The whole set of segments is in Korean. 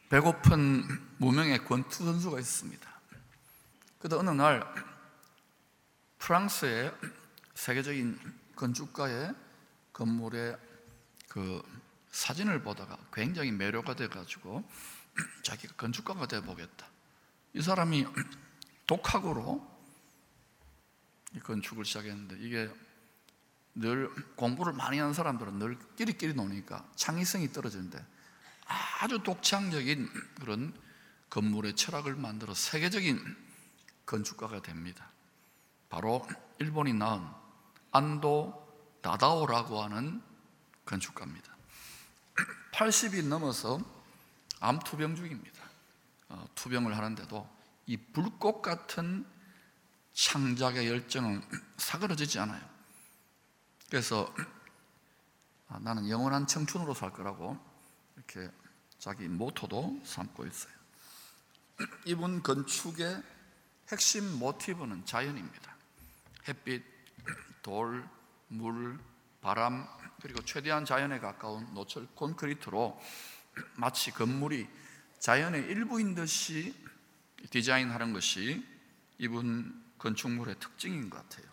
배고픈 무명의 권투 선수가 있습니다. 그런데 어느 날 프랑스의 세계적인 건축가의 건물의 그 사진을 보다가 굉장히 매료가 돼가지고 자기가 건축가가 돼보겠다. 이 사람이 독학으로 이 건축을 시작했는데, 이게 늘 공부를 많이 하는 사람들은 늘 끼리끼리 노니까 창의성이 떨어지는데, 아주 독창적인 그런 건물의 철학을 만들어 세계적인 건축가가 됩니다. 바로 일본이 낳은 안도 다다오라고 하는 건축가입니다. 80이 넘어서 암 투병 중입니다. 투병을 하는데도 이 불꽃 같은 창작의 열정은 사그러지지 않아요. 그래서 나는 영원한 청춘으로 살 거라고 이렇게 자기 모토도 삼고 있어요. 이분 건축의 핵심 모티브는 자연입니다. 햇빛, 돌, 물, 바람, 그리고 최대한 자연에 가까운 노철 콘크리트로 마치 건물이 자연의 일부인 듯이 디자인하는 것이 이분 건축물의 특징인 것 같아요.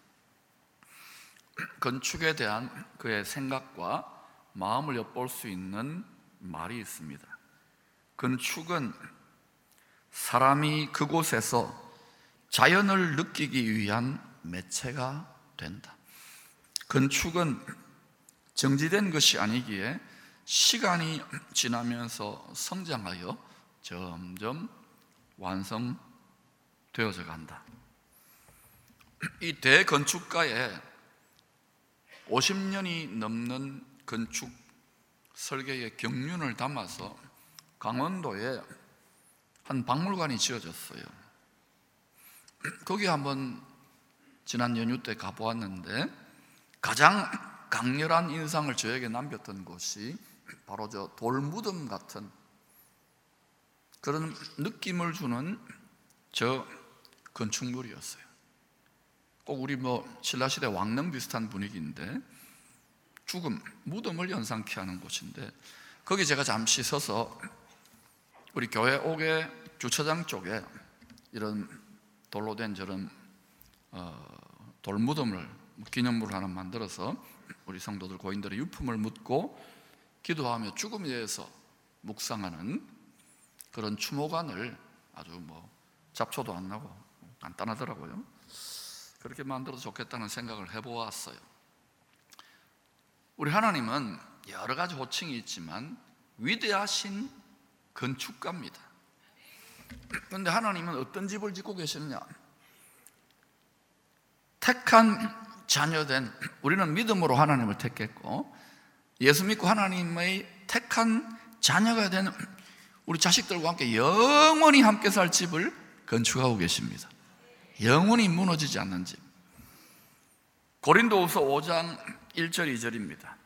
건축에 대한 그의 생각과 마음을 엿볼 수 있는 말이 있습니다. 건축은 사람이 그곳에서 자연을 느끼기 위한 매체가 된다. 건축은 정지된 것이 아니기에 시간이 지나면서 성장하여 점점 완성되어져 간다. 이 대건축가의 50년이 넘는 건축 설계의 경륜을 담아서 강원도에 한 박물관이 지어졌어요. 거기 한번 지난 연휴 때 가보았는데, 가장 강렬한 인상을 저에게 남겼던 곳이 바로 저 돌무덤 같은 그런 느낌을 주는 저 건축물이었어요. 꼭 우리 신라시대 왕릉 비슷한 분위기인데, 죽음, 무덤을 연상케 하는 곳인데, 거기 제가 잠시 서서 우리 교회 옥의 주차장 쪽에 이런 돌로 된 저런 돌무덤을, 기념물을 하나 만들어서 우리 성도들 고인들의 유품을 묻고 기도하며 죽음에 대해서 묵상하는 그런 추모관을 아주 잡초도 안 나고 간단하더라고요. 그렇게 만들어도 좋겠다는 생각을 해보았어요. 우리 하나님은 여러 가지 호칭이 있지만 위대하신 건축가입니다. 그런데 하나님은 어떤 집을 짓고 계시느냐? 택한 자녀된, 우리는 믿음으로 하나님을 택했고 예수 믿고 하나님의 택한 자녀가 된 우리 자식들과 함께 영원히 함께 살 집을 건축하고 계십니다. 영원히 무너지지 않는 집. 고린도후서 5장 1절 2절입니다.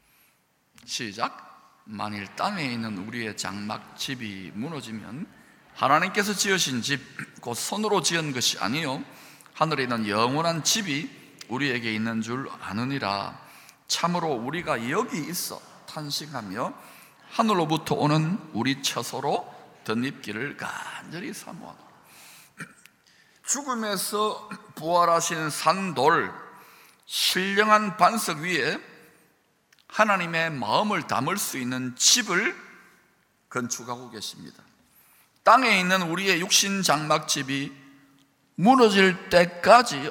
시작. 만일 땅에 있는 우리의 장막 집이 무너지면 하나님께서 지으신 집 곧 손으로 지은 것이 아니요 하늘에 있는 영원한 집이 우리에게 있는 줄 아느니라. 참으로 우리가 여기 있어 탄식하며 하늘로부터 오는 우리 처소로 덧입기를 간절히 사모하노라. 죽음에서 부활하신 산돌, 신령한 반석 위에 하나님의 마음을 담을 수 있는 집을 건축하고 계십니다. 땅에 있는 우리의 육신 장막집이 무너질 때까지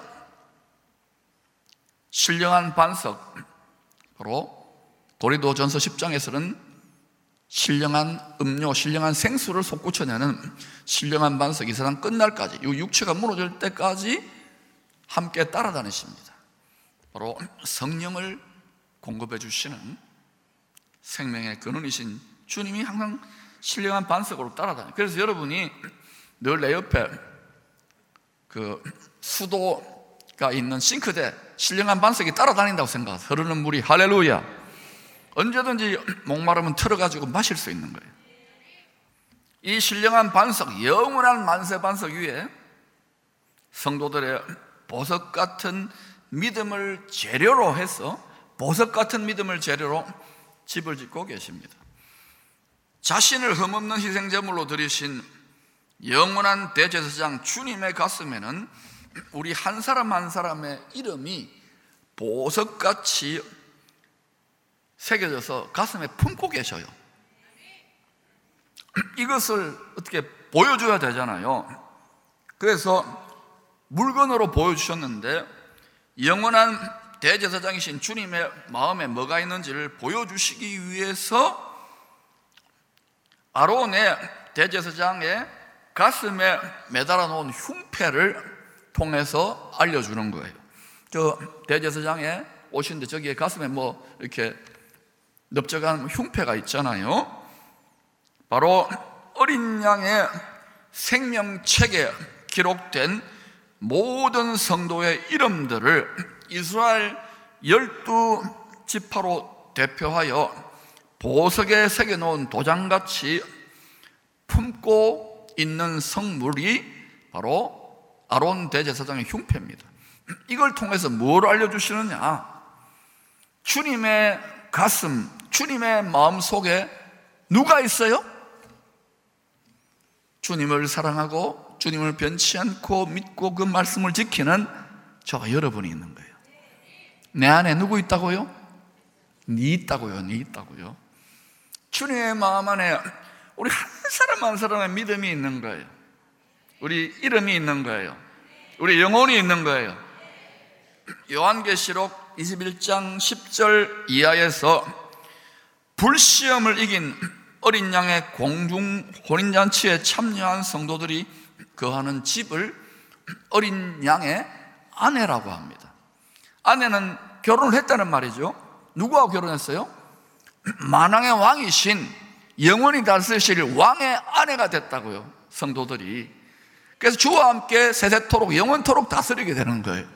신령한 반석, 바로 고린도전서 10장에서는 신령한 음료, 신령한 생수를 솟구쳐내는 신령한 반석이 이 세상 끝날까지, 이 육체가 무너질 때까지 함께 따라다니십니다. 바로 성령을 공급해 주시는 생명의 근원이신 주님이 항상 신령한 반석으로 따라다녀요. 그래서 여러분이 늘 내 옆에 그 수도가 있는 싱크대, 신령한 반석이 따라다닌다고 생각하세요. 흐르는 물이. 할렐루야. 언제든지 목마르면 틀어가지고 마실 수 있는 거예요. 이 신령한 반석, 영원한 만세 반석 위에 성도들의 보석 같은 믿음을 재료로 해서, 보석 같은 믿음을 재료로 집을 짓고 계십니다. 자신을 흠없는 희생제물로 드리신 영원한 대제사장 주님의 가슴에는 우리 한 사람 한 사람의 이름이 보석같이 새겨져서 가슴에 품고 계셔요. 이것을 어떻게 보여줘야 되잖아요. 그래서 물건으로 보여주셨는데, 영원한 대제사장이신 주님의 마음에 뭐가 있는지를 보여주시기 위해서 아론의 대제사장의 가슴에 매달아 놓은 흉패를 통해서 알려주는 거예요. 저 대제사장에 오시는데 저기에 가슴에 뭐 이렇게 넓적한 흉패가 있잖아요. 바로 어린 양의 생명책에 기록된 모든 성도의 이름들을 이스라엘 12지파로 대표하여 보석에 새겨놓은 도장같이 품고 있는 성물이 바로 아론 대제사장의 흉패입니다. 이걸 통해서 뭘 알려주시느냐? 주님의 가슴, 주님의 마음 속에 누가 있어요? 주님을 사랑하고 주님을 변치 않고 믿고 그 말씀을 지키는 저와 여러분이 있는 거예요. 내 안에 누구 있다고요? 니 있다고요. 니 있다고요. 주님의 마음 안에 우리 한 사람 한 사람의 믿음이 있는 거예요. 우리 이름이 있는 거예요. 우리 영혼이 있는 거예요. 요한계시록 21장 10절 이하에서 불시험을 이긴 어린 양의 공중 혼인잔치에 참여한 성도들이 거하는 집을 어린 양의 아내라고 합니다. 아내는 결혼을 했다는 말이죠. 누구하고 결혼했어요? 만왕의 왕이신 영원히 다스리실 왕의 아내가 됐다고요, 성도들이. 그래서 주와 함께 세세토록 영원토록 다스리게 되는 거예요.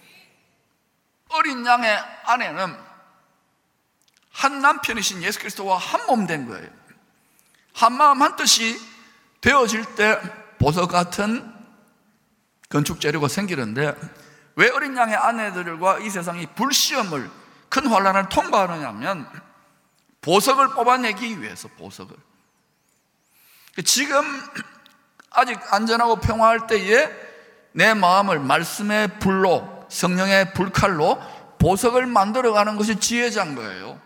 어린 양의 아내는 한 남편이신 예수 그리스도와 한 몸 된 거예요. 한 마음 한 뜻이 되어질 때 보석 같은 건축 재료가 생기는데, 왜 어린 양의 아내들과 이 세상이 불시험을, 큰 환난을 통과하느냐면 보석을 뽑아내기 위해서. 보석을 지금 아직 안전하고 평화할 때에 내 마음을 말씀의 불로, 성령의 불칼로 보석을 만들어가는 것이 지혜자인 거예요.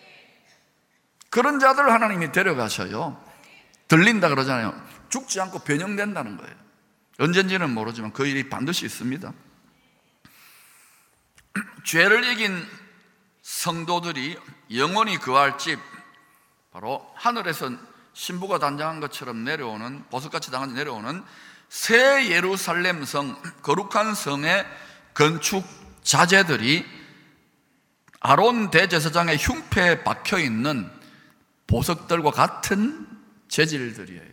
그런 자들을 하나님이 데려가셔요. 들린다 그러잖아요. 죽지 않고 변형된다는 거예요. 언젠지는 모르지만 그 일이 반드시 있습니다. 죄를 이긴 성도들이 영원히 거할 집, 바로 하늘에서 신부가 단장한 것처럼 내려오는, 보석같이 당한 내려오는 새 예루살렘 성, 거룩한 성의 건축 자재들이 아론 대제사장의 흉패에 박혀있는 보석들과 같은 재질들이에요.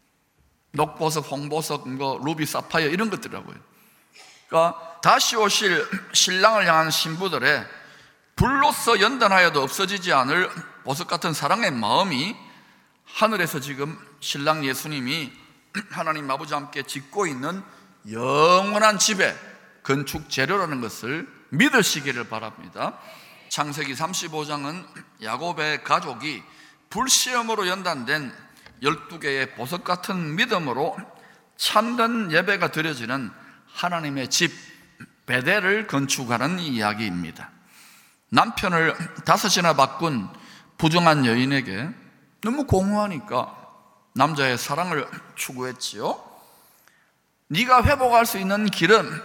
녹보석, 홍보석, 루비, 사파이어 이런 것들이라고요. 그러니까 다시 오실 신랑을 향한 신부들의 불로서 연단하여도 없어지지 않을 보석 같은 사랑의 마음이 하늘에서 지금 신랑 예수님이 하나님 아버지와 함께 짓고 있는 영원한 집의 건축 재료라는 것을 믿으시기를 바랍니다. 창세기 35장은 야곱의 가족이 불시험으로 연단된 12개의 보석 같은 믿음으로 참된 예배가 드려지는 하나님의 집 베델을 건축하는 이야기입니다. 남편을 5이나 바꾼 부정한 여인에게 너무 공허하니까 남자의 사랑을 추구했지요. 네가 회복할 수 있는 길은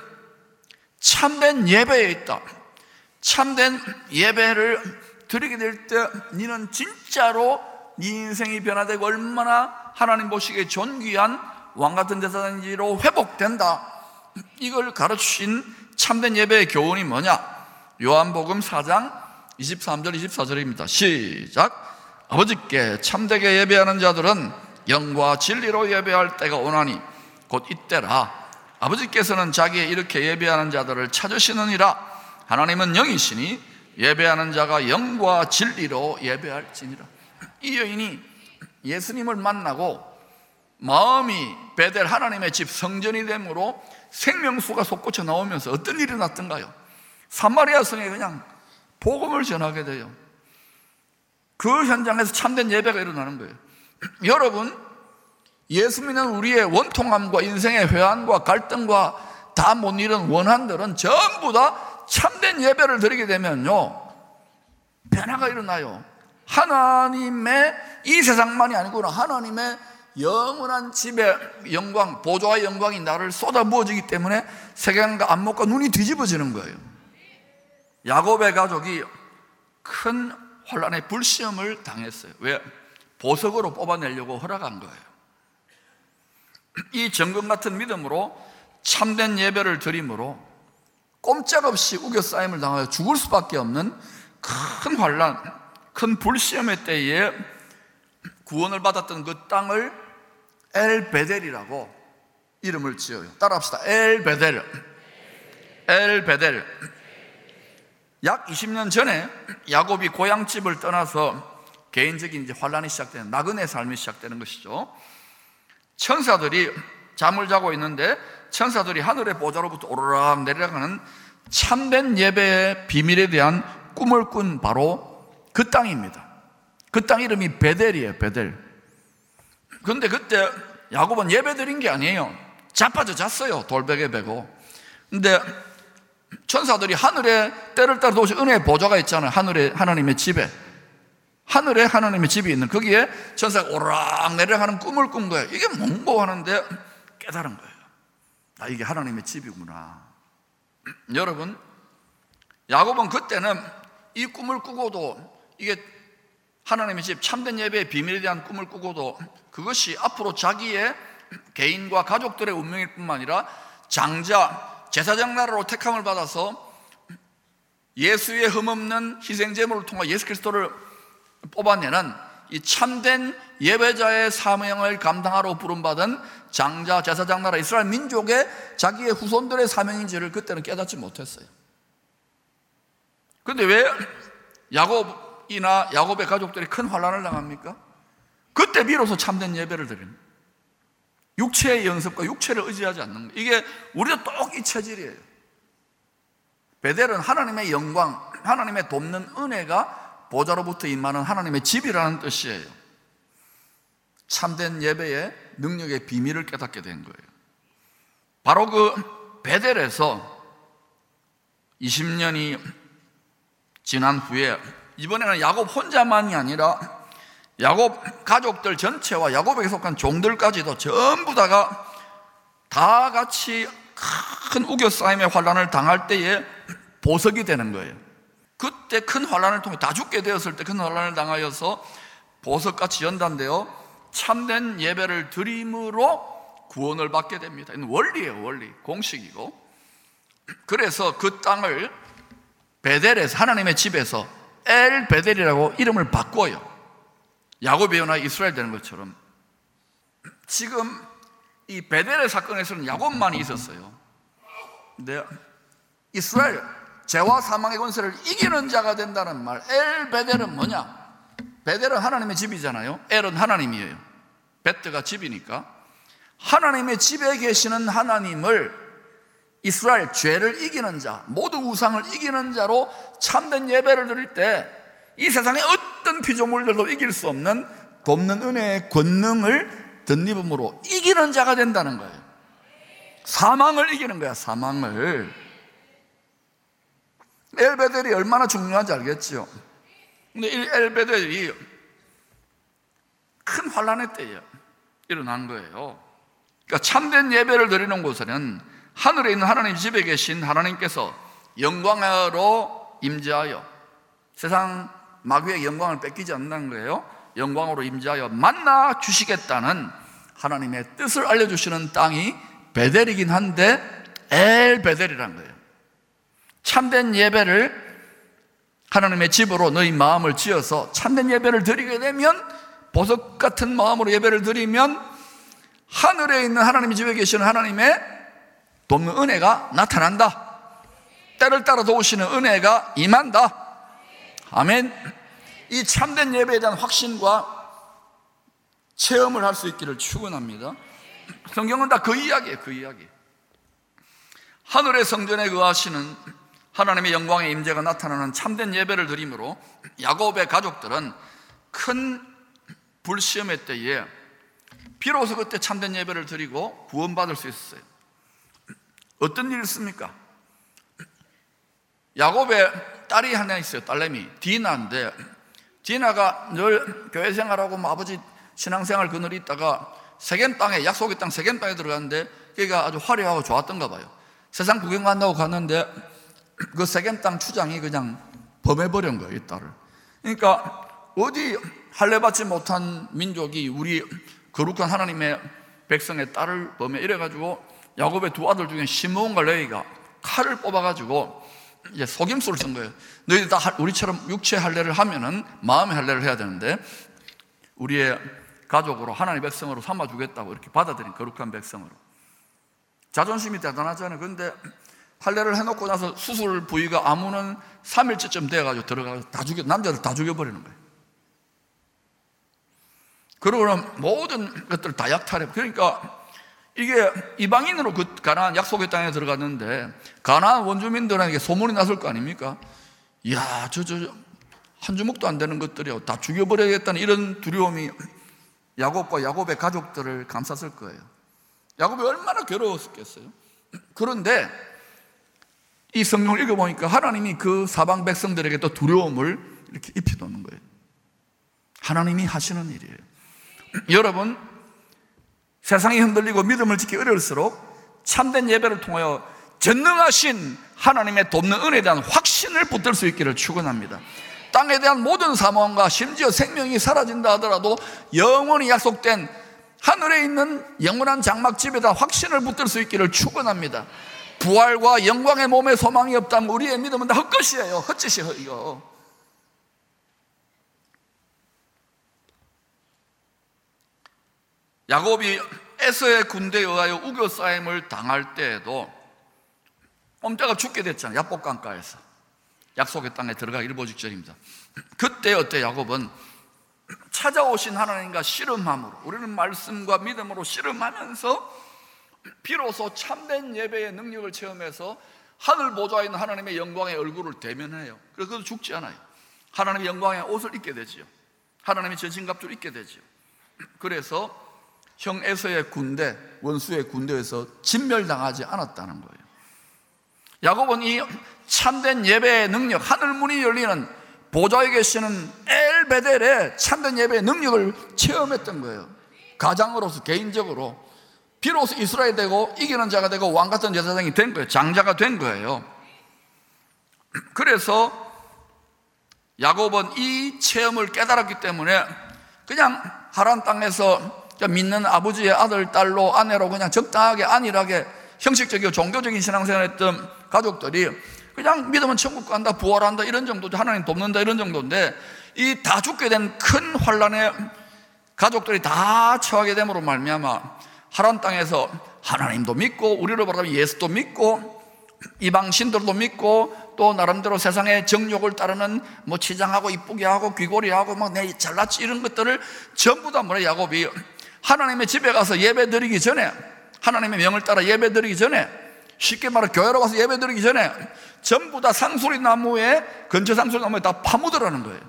참된 예배에 있다. 참된 예배를 드리게 될 때 너는 진짜로 네 인생이 변화되고 얼마나 하나님 보시기에 존귀한 왕같은 제사장인지로 회복된다. 이걸 가르치신 참된 예배의 교훈이 뭐냐? 요한복음 4장 23절 24절입니다. 시작. 아버지께 참되게 예배하는 자들은 영과 진리로 예배할 때가 오나니 곧 이때라. 아버지께서는 자기의 이렇게 예배하는 자들을 찾으시느니라. 하나님은 영이시니 예배하는 자가 영과 진리로 예배할지니라. 이 여인이 예수님을 만나고 마음이 베델 하나님의 집 성전이 되므로 생명수가 솟구쳐 나오면서 어떤 일이 일어났던가요? 사마리아 성에 그냥 복음을 전하게 돼요. 그 현장에서 참된 예배가 일어나는 거예요. 여러분, 예수 믿는 우리의 원통함과 인생의 회한과 갈등과 다 못 이룬 원한들은 전부 다 참된 예배를 드리게 되면요, 변화가 일어나요. 하나님의, 이 세상만이 아니구나, 하나님의 영원한 집의 영광, 보좌의 영광이 나를 쏟아부어지기 때문에 세상과 안목과 눈이 뒤집어지는 거예요. 야곱의 가족이 큰 환난의 불시험을 당했어요. 왜? 보석으로 뽑아내려고 허락한 거예요. 이 정금 같은 믿음으로 참된 예배를 드림으로 꼼짝없이 우겨싸임을 당하여 죽을 수밖에 없는 큰 환난, 큰 불시험의 때에 구원을 받았던 그 땅을 엘베델이라고 이름을 지어요. 따라합시다. 엘베델. 엘베델. 약 20년 전에 야곱이 고향집을 떠나서 개인적인 이제 환란이 시작되는, 나그네 삶이 시작되는 것이죠. 천사들이 잠을 자고 있는데 천사들이 하늘의 보좌로부터 오르락 내려가는 참된 예배의 비밀에 대한 꿈을 꾼 바로 그 땅입니다. 그 땅 이름이 베델이에요. 베델. 그런데 그때 야곱은 예배 드린 게 아니에요. 자빠져 잤어요. 돌베개 베고. 근데 천사들이 하늘에 때를 따라 도시 은혜의 보좌가 있잖아요. 하늘에 하나님의 집에, 하늘에 하나님의 집이 있는 거기에 천사가 오르락 내려가는 꿈을 꾼 거예요. 이게 뭔고 하는데 깨달은 거예요. 아, 이게 하나님의 집이구나. 여러분, 야곱은 그때는 이 꿈을 꾸고도, 이게 하나님의 집, 참된 예배의 비밀에 대한 꿈을 꾸고도 그것이 앞으로 자기의 개인과 가족들의 운명일 뿐만 아니라 장자, 제사장 나라로 택함을 받아서 예수의 흠없는 희생제물을 통해 예수 그리스도를 뽑아내는 이 참된 예배자의 사명을 감당하러 부름받은 장자, 제사장 나라 이스라엘 민족의 자기의 후손들의 사명인지를 그때는 깨닫지 못했어요. 그런데 왜 야곱이나 야곱의 가족들이 큰 환난을 당합니까? 그때 비로소 참된 예배를 드립니다. 육체의 연습과 육체를 의지하지 않는 거예요. 이게 우리도 똑 이 체질이에요. 베델은 하나님의 영광, 하나님의 돕는 은혜가 보좌로부터 임하는 하나님의 집이라는 뜻이에요. 참된 예배의 능력의 비밀을 깨닫게 된 거예요. 바로 그 베델에서 20년이 지난 후에 이번에는 야곱 혼자만이 아니라 야곱 가족들 전체와 야곱에게 속한 종들까지도 전부 다가 다 같이 큰 우겨싸임의 환난을 당할 때에 보석이 되는 거예요. 그때 큰 환난을 통해 다 죽게 되었을 때 큰 환난을 당하여서 보석같이 연단되어 참된 예배를 드림으로 구원을 받게 됩니다. 이건 원리예요. 원리, 공식이고. 그래서 그 땅을 베델에서, 하나님의 집에서 엘베델이라고 이름을 바꿔요. 야곱의 연하 이스라엘 되는 것처럼. 지금 이 베델의 사건에서는 야곱만이 있었어요. 근데 이스라엘, 죄와 사망의 권세를 이기는 자가 된다는 말, 엘베델은 뭐냐? 베델은 하나님의 집이잖아요. 엘은 하나님이에요. 베트가 집이니까. 하나님의 집에 계시는 하나님을 이스라엘, 죄를 이기는 자, 모두 우상을 이기는 자로 참된 예배를 드릴 때 이 세상의 어떤 피조물들도 이길 수 없는 돕는 은혜의 권능을 덧입음으로 이기는 자가 된다는 거예요. 사망을 이기는 거야. 사망을. 엘베델이 얼마나 중요한지 알겠죠? 근데 이 엘베델이 큰 환난의 때에 일어난 거예요. 그러니까 참된 예배를 드리는 곳에는 하늘에 있는 하나님 집에 계신 하나님께서 영광으로 임재하여 세상 마귀의 영광을 뺏기지 않는다는 거예요. 영광으로 임재하여 만나 주시겠다는 하나님의 뜻을 알려주시는 땅이 베델이긴 한데 엘베델이라는 거예요. 참된 예배를 하나님의 집으로 너희 마음을 지어서 참된 예배를 드리게 되면, 보석 같은 마음으로 예배를 드리면 하늘에 있는 하나님의 집에 계시는 하나님의 돕는 은혜가 나타난다. 때를 따라 도우시는 은혜가 임한다. 아멘. 이 참된 예배에 대한 확신과 체험을 할 수 있기를 축원합니다. 성경은 다 그 이야기예요. 그 이야기. 하늘의 성전에 거하시는 하나님의 영광의 임재가 나타나는 참된 예배를 드림으로 야곱의 가족들은 큰 불시험의 때에 비로소 그때 참된 예배를 드리고 구원받을 수 있었어요. 어떤 일이 있습니까? 야곱의 딸이 하나 있어요. 딸내미 디나인데, 디나가 늘 교회 생활하고 아버지 신앙생활 그늘이 있다가 세겜 땅에, 약속의 땅 세겜 땅에 들어갔는데 그가 아주 화려하고 좋았던가 봐요. 세상 구경 간다고 갔는데 그 세겜 땅 추장이 그냥 범해버린 거예요, 이 딸을. 그러니까 어디 할례받지 못한 민족이 우리 거룩한 하나님의 백성의 딸을 범해, 이래가지고 야곱의 두 아들 중에 시므온과 레위가 칼을 뽑아가지고 이제 속임수를 쓴 거예요. 너희들 다 우리처럼 육체 할례를 하면은 마음의 할례를 해야 되는데 우리의 가족으로 하나님의 백성으로 삼아주겠다고 이렇게 받아들인 거룩한 백성으로. 자존심이 대단하잖아요. 그런데 할례를 해놓고 나서 수술 부위가 아무는 3일째쯤 돼가지고 들어가서 다 남자들 다 죽여버리는 거예요. 그러고는 모든 것들을 다 약탈해. 그러니까 이게 이방인으로 그 가나안 약속의 땅에 들어갔는데 가나안 원주민들에게 소문이 났을 거 아닙니까? 이야, 한 주먹도 안 되는 것들이요, 다 죽여버려야겠다는 이런 두려움이 야곱과 야곱의 가족들을 감쌌을 거예요. 야곱이 얼마나 괴로웠겠어요. 그런데 이 성경을 읽어보니까 하나님이 그 사방 백성들에게 또 두려움을 이렇게 입혀놓는 거예요. 하나님이 하시는 일이에요. 여러분, 세상이 흔들리고 믿음을 짓기 어려울수록 참된 예배를 통하여 전능하신 하나님의 돕는 은혜에 대한 확신을 붙들 수 있기를 축원합니다. 땅에 대한 모든 사망과 심지어 생명이 사라진다 하더라도 영원히 약속된 하늘에 있는 영원한 장막집에 대한 확신을 붙들 수 있기를 축원합니다. 부활과 영광의 몸에 소망이 없다면 우리의 믿음은 다 헛것이에요. 헛짓이에요, 이거. 야곱이 에서의 군대에 의하여 우겨싸임을 당할 때에도 꼼짝없이 죽게 됐잖아요. 야복강가에서. 약속의 땅에 들어가기 일보 직전입니다. 그때 어때? 야곱은 찾아오신 하나님과 씨름함으로, 우리는 말씀과 믿음으로 씨름하면서 비로소 참된 예배의 능력을 체험해서 하늘 보좌에 있는 하나님의 영광의 얼굴을 대면해요. 그래서 그도 죽지 않아요. 하나님의 영광의 옷을 입게 되지요. 하나님의 전신갑주를 입게 되지요. 그래서 형 에서의 군대, 원수의 군대에서 진멸당하지 않았다는 거예요. 야곱은 이 참된 예배의 능력, 하늘 문이 열리는 보좌에 계시는 엘베델의 참된 예배의 능력을 체험했던 거예요. 가장으로서, 개인적으로. 비로소 이스라엘 되고 이기는 자가 되고 왕 같은 제사장이 된 거예요. 장자가 된 거예요. 그래서 야곱은 이 체험을 깨달았기 때문에 그냥 하란 땅에서 믿는 아버지의 아들, 딸로, 아내로 그냥 적당하게 안일하게 형식적이고 종교적인 신앙생활을 했던 가족들이 그냥 믿으면 천국 간다, 부활한다 이런 정도죠. 하나님 돕는다 이런 정도인데, 이 다 죽게 된 큰 환란에 가족들이 다 처하게 됨으로 말미암아 하란 땅에서 하나님도 믿고, 우리로 말하면 예수도 믿고, 이방 신들도 믿고, 또 나름대로 세상의 정욕을 따르는 뭐 치장하고 이쁘게 하고 귀걸이하고 막 내 잘났지 이런 것들을 전부 다 뭐래, 야곱이 하나님의 집에 가서 예배 드리기 전에, 하나님의 명을 따라 예배 드리기 전에, 쉽게 말해 교회로 가서 예배 드리기 전에 전부 다 상수리 나무에, 근처 상수리 나무에 다 파묻으라는 거예요.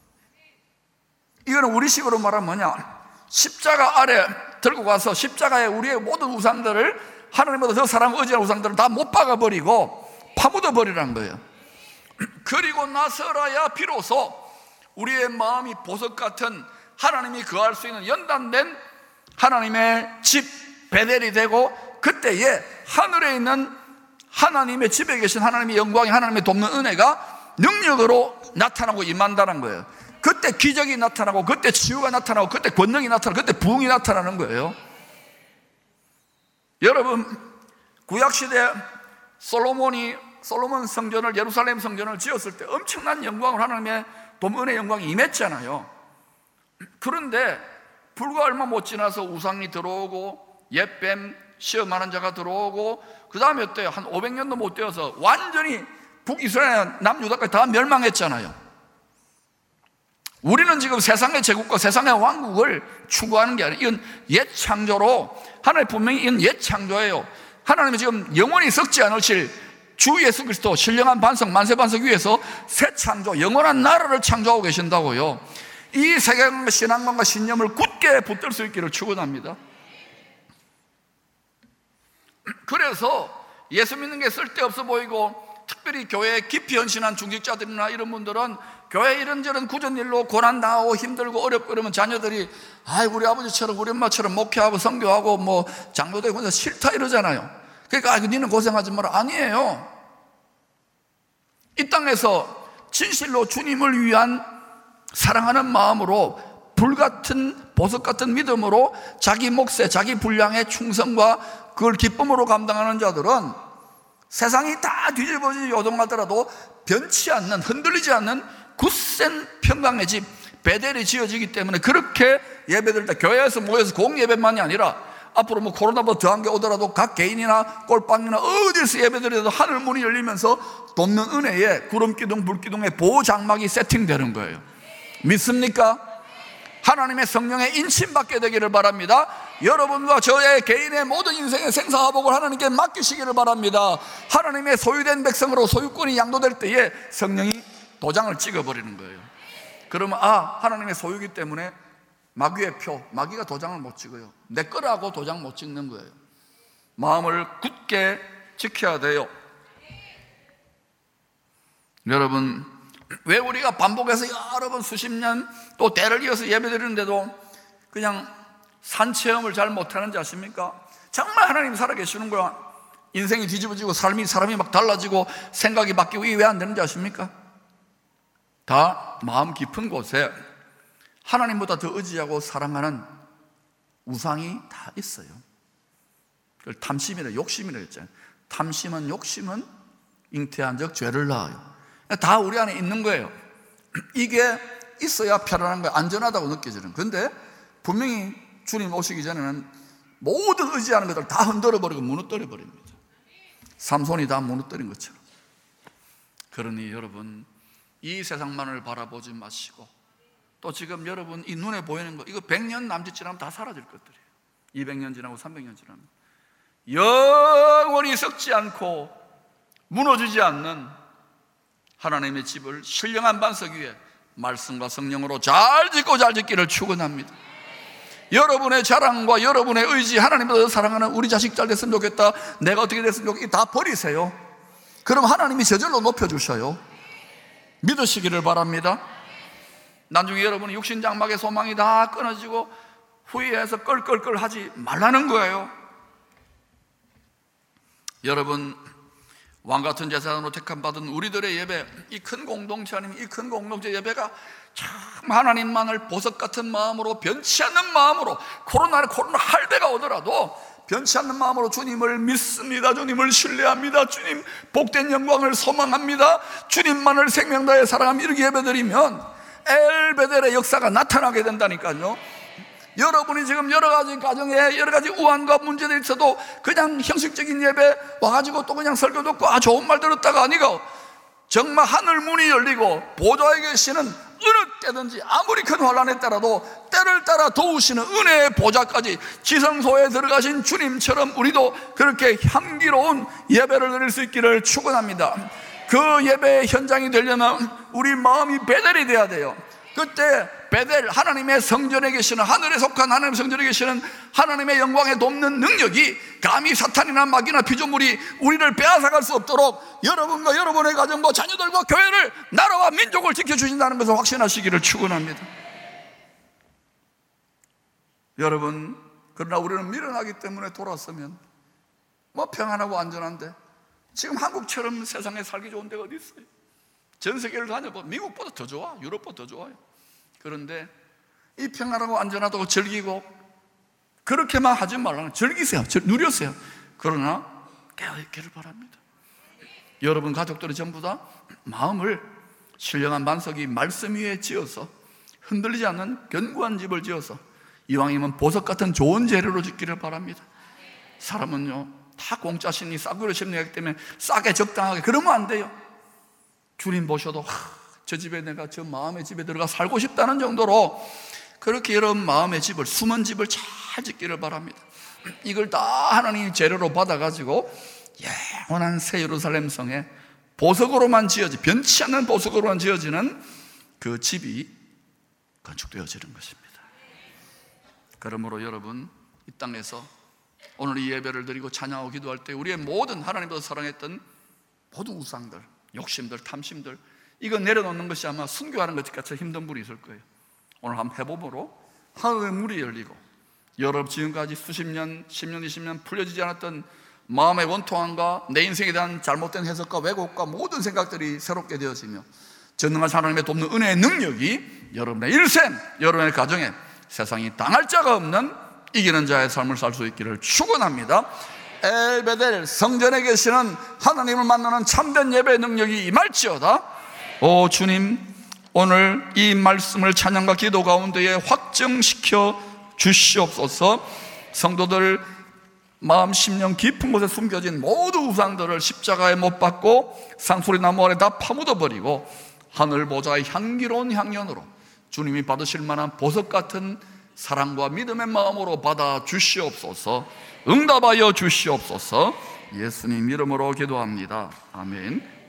이거는 우리식으로 말하면 뭐냐, 십자가 아래 들고 가서 십자가에 우리의 모든 우상들을, 하나님보다 더 사랑 의지하는 우상들을 다 못 박아버리고 파묻어 버리라는 거예요. 그리고 나서라야 비로소 우리의 마음이 보석 같은 하나님이 거할 수 있는 연단된 하나님의 집 베델이 되고, 그때에 하늘에 있는 하나님의 집에 계신 하나님의 영광이, 하나님의 돕는 은혜가 능력으로 나타나고 임한다는 거예요. 그때 기적이 나타나고, 그때 치유가 나타나고, 그때 권능이 나타나고, 그때 부흥이 나타나는 거예요. 여러분, 구약시대 솔로몬 성전을, 예루살렘 성전을 지었을 때 엄청난 영광을, 하나님의 돕는 은혜의 영광이 임했잖아요. 그런데 불과 얼마 못 지나서 우상이 들어오고, 옛뱀 시험하는 자가 들어오고, 그 다음에 어때요? 한 500년도 못 되어서 완전히 북이스라엘, 남유다까지 다 멸망했잖아요. 우리는 지금 세상의 제국과 세상의 왕국을 추구하는 게 아니에요. 이건 옛 창조로, 하나님 분명히 이건 옛 창조예요. 하나님이 지금 영원히 썩지 않으실 주 예수 그리스도 신령한 반석, 만세 반석 위에서 새 창조, 영원한 나라를 창조하고 계신다고요. 이 세계관과 신앙관과 신념을 굳게 붙들 수 있기를 축원합니다. 그래서 예수 믿는 게 쓸데없어 보이고, 특별히 교회에 깊이 헌신한 중직자들이나 이런 분들은 교회 이런저런 굳은 일로 고난당하고 힘들고 어렵고 그러면 자녀들이 우리 아버지처럼 우리 엄마처럼 목회하고 선교하고 뭐 장로되고 그래서 싫다 이러잖아요. 그러니까 니는 고생하지 마라. 아니에요. 이 땅에서 진실로 주님을 위한 사랑하는 마음으로 불같은 보석 같은 믿음으로 자기 몫에 자기 분량의 충성과 그걸 기쁨으로 감당하는 자들은 세상이 다 뒤집어지 요동하더라도 변치 않는, 흔들리지 않는 굳센 평강의 집 베델이 지어지기 때문에 그렇게 예배드릴 때 교회에서 모여서 공예배만이 아니라 앞으로 뭐 코로나보다 더한 게 오더라도 각 개인이나 꼴방이나 어디서 예배드려도 하늘 문이 열리면서 돕는 은혜에 구름기둥 불기둥의 보호장막이 세팅되는 거예요. 믿습니까? 하나님의 성령의 인침받게 되기를 바랍니다. 여러분과 저의 개인의 모든 인생의 생사화복을 하나님께 맡기시기를 바랍니다. 하나님의 소유된 백성으로 소유권이 양도될 때에 성령이 도장을 찍어버리는 거예요. 그러면 하나님의 소유이기 때문에 마귀의 표, 마귀가 도장을 못 찍어요. 내 거라고 도장 못 찍는 거예요. 마음을 굳게 지켜야 돼요. 여러분, 왜 우리가 반복해서 여러 번 수십 년 또 때를 이어서 예배드리는데도 그냥 산체험을 잘 못하는지 아십니까? 정말 하나님 살아계시는 거야. 인생이 뒤집어지고 사람이 막 달라지고 생각이 바뀌고 이게 왜 안 되는지 아십니까? 다 마음 깊은 곳에 하나님보다 더 의지하고 사랑하는 우상이 다 있어요. 그걸 탐심이라 욕심이라 했잖아요. 탐심은 욕심은 잉태한 적 죄를 낳아요. 다 우리 안에 있는 거예요. 이게 있어야 편안한 거예요. 안전하다고 느껴지는. 그런데 분명히 주님 오시기 전에는 모든 의지하는 것들 다 흔들어버리고 무너뜨려 버립니다. 삼손이 다 무너뜨린 것처럼. 그러니 여러분, 이 세상만을 바라보지 마시고, 또 지금 여러분 이 눈에 보이는 거, 이거 100년 남짓 지나면 다 사라질 것들이에요. 200년 지나고 300년 지나면 영원히 썩지 않고 무너지지 않는 하나님의 집을 신령한 반석 위에 말씀과 성령으로 잘 짓고 잘 짓기를 축원합니다. 여러분의 자랑과 여러분의 의지, 하나님보다 더 사랑하는 우리 자식 잘 됐으면 좋겠다, 내가 어떻게 됐으면 좋겠다, 다 버리세요. 그럼 하나님이 저절로 높여주셔요. 믿으시기를 바랍니다. 나중에 여러분이 육신장막의 소망이 다 끊어지고 후회해서 껄껄껄 하지 말라는 거예요. 여러분, 왕같은 제사장으로 택함받은 우리들의 예배, 이 큰 공동체 아니면 이 큰 공동체 예배가 참 하나님만을 보석 같은 마음으로, 변치 않는 마음으로, 코로나 할배가 오더라도 변치 않는 마음으로 주님을 믿습니다, 주님을 신뢰합니다, 주님 복된 영광을 소망합니다, 주님만을 생명 다해 사랑하며 이렇게 예배드리면 엘베델의 역사가 나타나게 된다니까요. 여러분이 지금 여러 가지 가정에 여러 가지 우환과 문제들이 있어도 그냥 형식적인 예배 와가지고 또 그냥 설교 듣고 좋은 말 들었다가 아니고, 정말 하늘 문이 열리고 보좌에 계시는 어느 때든지 아무리 큰 환난에 따라도 때를 따라 도우시는 은혜의 보좌까지 지성소에 들어가신 주님처럼 우리도 그렇게 향기로운 예배를 드릴 수 있기를 축원합니다. 그 예배의 현장이 되려면 우리 마음이 베델이 돼야 돼요. 그때 베델, 하나님의 성전에 계시는, 하늘에 속한 하나님의 성전에 계시는 하나님의 영광에 돕는 능력이 감히 사탄이나 마귀나 피조물이 우리를 빼앗아갈 수 없도록 여러분과 여러분의 가정과 자녀들과 교회를, 나라와 민족을 지켜주신다는 것을 확신하시기를 축원합니다. 여러분, 그러나 우리는 미련하기 때문에 돌아서면 뭐 평안하고 안전한데, 지금 한국처럼 세상에 살기 좋은 데가 어디 있어요? 전 세계를 다녀보면 미국보다 더 좋아, 유럽보다 더 좋아요. 그런데 이 평안하고 안전하다고 즐기고 그렇게만 하지 말라는, 즐기세요, 누려세요. 그러나 깨어있기를 바랍니다. 여러분 가족들이 전부 다 마음을 신령한 반석이 말씀 위에 지어서 흔들리지 않는 견고한 집을 지어서 이왕이면 보석 같은 좋은 재료로 짓기를 바랍니다. 사람은요 다 공짜 심리, 싸구려 심리하기 때문에 싸게 적당하게 그러면 안 돼요. 주님 보셔도 저 집에 내가 저 마음의 집에 들어가 살고 싶다는 정도로 그렇게 이런 마음의 집을, 숨은 집을 잘 짓기를 바랍니다. 이걸 다 하나님이 재료로 받아가지고 영원한 새 예루살렘 성에 보석으로만 지어지, 변치 않는 보석으로만 지어지는 그 집이 건축되어지는 것입니다. 그러므로 여러분, 이 땅에서 오늘 이 예배를 드리고 찬양하고 기도할 때 우리의 모든 하나님보다 사랑했던 모든 우상들, 욕심들, 탐심들, 이거 내려놓는 것이 아마 순교하는 것같이 힘든 분이 있을 거예요. 오늘 한번 해보므로 하늘의 문이 열리고 여러 지금까지 수십 년, 10년, 20년 풀려지지 않았던 마음의 원통함과 내 인생에 대한 잘못된 해석과 왜곡과 모든 생각들이 새롭게 되어지며 전능하신 하나님의 돕는 은혜의 능력이 여러분의 일생, 여러분의 가정에 세상이 당할 자가 없는 이기는 자의 삶을 살 수 있기를 축원합니다. 엘베델 성전에 계시는 하나님을 만나는 참된 예배의 능력이 임할지어다. 오 주님, 오늘 이 말씀을 찬양과 기도 가운데에 확정시켜 주시옵소서. 성도들 마음 심령 깊은 곳에 숨겨진 모든 우상들을 십자가에 못 박고 상수리 나무 아래 다 파묻어 버리고 하늘 보좌의 향기로운 향연으로 주님이 받으실 만한 보석 같은 사랑과 믿음의 마음으로 받아 주시옵소서. 응답하여 주시옵소서. 예수님 이름으로 기도합니다. 아멘.